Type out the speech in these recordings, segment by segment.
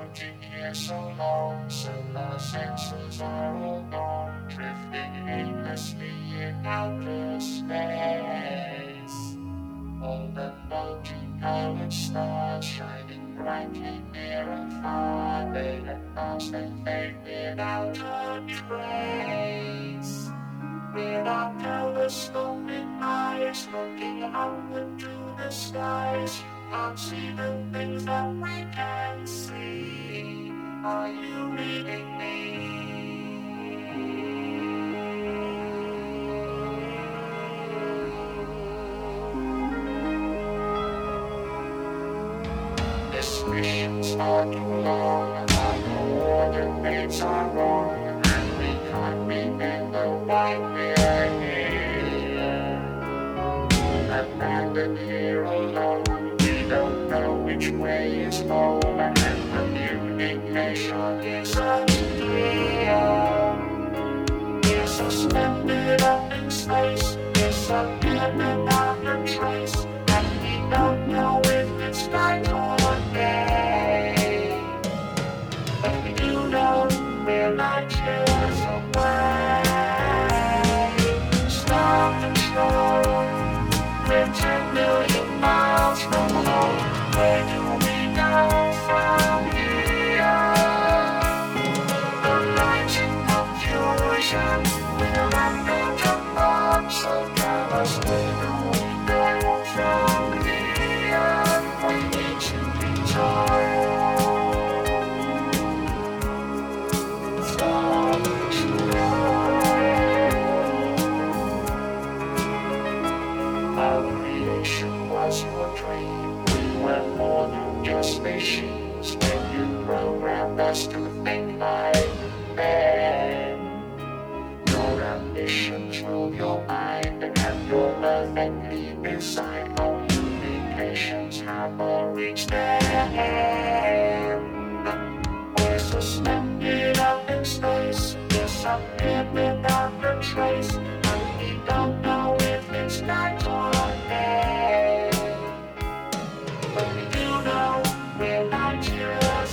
floating here so long, so our senses are all gone, drifting aimlessly in outer space. All the multicolored stars shining brightly near and far, they advance and fade without a trace. With our telescopic eyes looking upward to the skies, you can't see the things that we can see. Are you reading me? This mission's far too long, our coordinates are wrong, and we can't remember why we're here. Abandoned here alone, we don't know which way is home, and communication is unclear. We're suspended up in space, disappeared without a trace, and we don't know if it's night or day. But we do know we're light years away. Star Control, we're 10 million miles from home. Where do we go from here? The light in confusion, we're under the bomb, so tell us where do we go from here? We need to be told. Star Control. Our creation was your dream. We were more than just machines when you programmed us to think like men. Your ambitions rule your mind, and your love and leap inside communications have reached their end. We're suspended up in space, disappeared without a trace, and we don't know if it's night or day. But we do know we're light years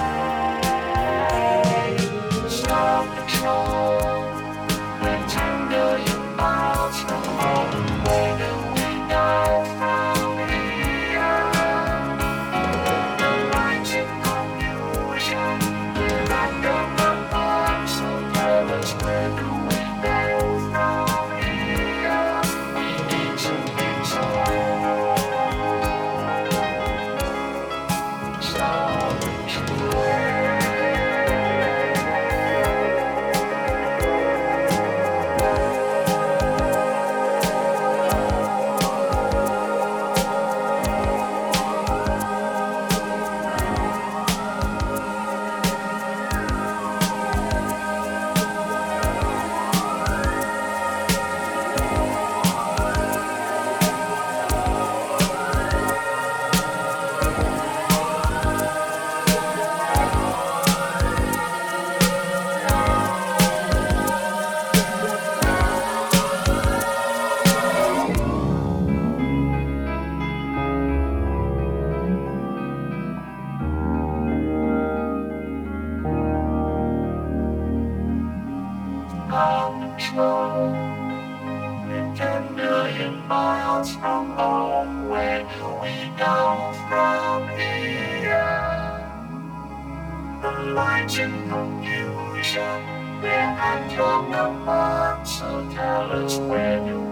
away. Star Patrol, we're 10 million miles from home. Where do we go from here? The light in confusion, we're under the bomb, so tell us where do we go from here? We need to be told. Star Control. Control, we're 10 million miles from home. Where do we go from here? The light in confusion, we're under the bomb, so tell us where do